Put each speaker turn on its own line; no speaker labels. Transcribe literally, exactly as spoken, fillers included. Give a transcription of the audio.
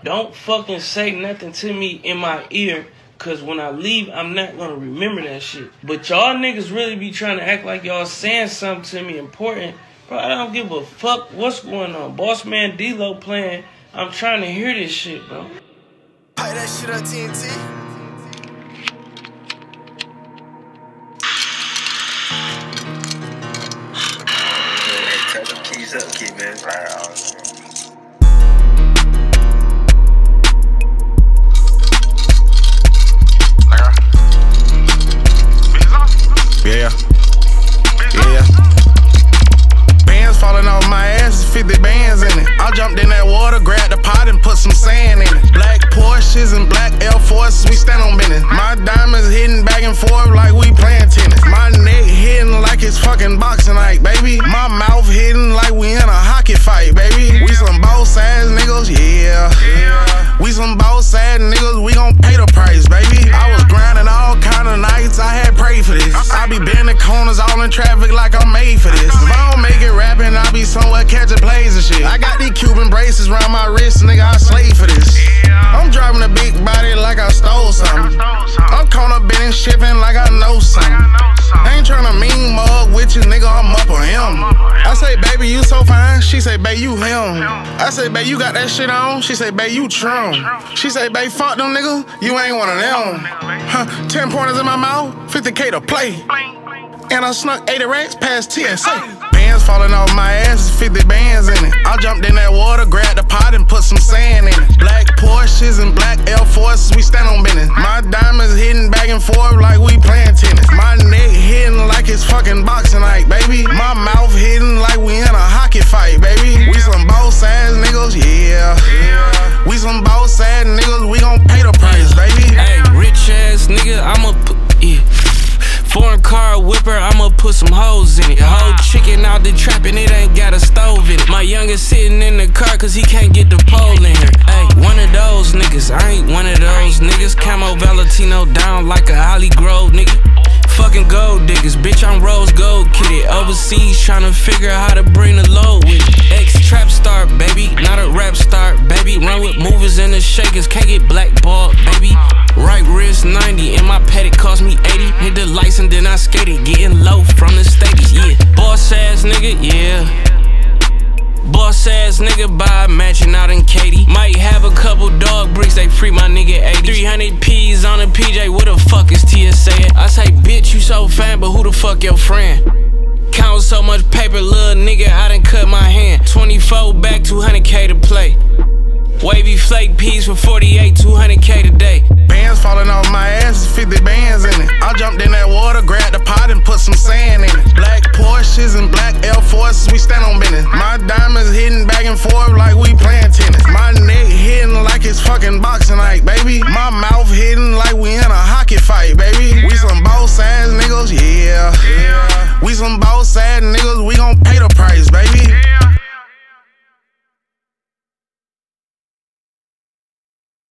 Don't fucking say nothing to me in my ear, cause when I leave, I'm not gonna remember that shit. But y'all niggas really be trying to act like y'all saying something to me important. Bro, I don't give a fuck what's going on. Boss Man D-Lo playing. I'm trying to hear this shit, bro.
Play that shit on T N T.
Tell them keys up, key man.
Yeah, yeah. Bands falling off my ass, fifty bands in it. I jumped in that water, grabbed the pot and put some sand in it. Black Porsches and black Air Forces, we stand on business. My diamonds hitting back and forth like we playing tennis. My neck hitting like it's fucking boxing night, baby. My mouth hitting like we in a hockey fight, baby. We some boss ass niggas, yeah. We some boss ass niggas, we gon' pay the price, baby. I was grinding all kind of nights, I had prayed for this. I be bending corners all in traffic like I'm made for this. If I don't make it rapping, I be somewhere catching plays and shit. I got these Cuban braces around my wrist, nigga, I slave for this. I'm driving a big body like I stole something. I'm corner bending shipping like I know something. I ain't tryna mean mug with you, nigga, I'm up on him. I say, baby, you so fine. She say, babe, you him. I say, babe, you got that shit on. She say, babe, you trim. She say, babe, fuck them, nigga, you ain't one of them. Huh, ten pointers in my mouth, fifty K to play. And I snuck eighty racks past T S A. Bands falling off my ass, fifty bands in it. I jumped in that water, grabbed the pot and put some sand in it. Black Porsches and black Air Forces, we stand on business. My diamonds hitting back and forth like we playing tennis. My neck hitting like it's fucking boxing night, baby. My mouth hitting like we in a hockey fight, baby. We some boss ass niggas, yeah. We some boss ass niggas, we gon' pay the price, baby.
Hey, rich ass nigga, I'ma put, yeah. Foreign car whipper, I'ma put some hoes in it. Whole chicken out the trap and it ain't got a stove in it. My youngest sitting in the car cause he can't get the pole in here. Hey, one of those niggas, I ain't one of those niggas. Camo Valentino down like a Holly Grove nigga. Fucking gold diggers, bitch, I'm rose gold kitted. Overseas tryna figure out how to bring the load with it. Ex-trap star, baby, not a rap star, baby. Run with movers and the shakers, can't get blackballed, baby. Right wrist ninety, and my paddock cost me eighty. Hit the lights and then I skated, getting low from the stadiums, yeah. Boss ass nigga, yeah. Boss ass nigga, buy a mansion out in Katy. Might have a couple dog bricks, they free my nigga eighty. three hundred P's on a P J, where the fuck is T S A at? I say, bitch, you so fan, but who the fuck your friend? Count so much paper, little nigga, I done cut my hand. twenty-four back, two hundred K to play. Wavy flake P's for forty-eight, two hundred K today.
Bands falling off my ass, fifty bands in it. I jumped in that water, grabbed the pot and put some sand in it. Black Porsches and black Air Forces, we stand on business. My diamonds hitting back and forth like we playing tennis. My neck hitting like it's fucking boxing night, baby.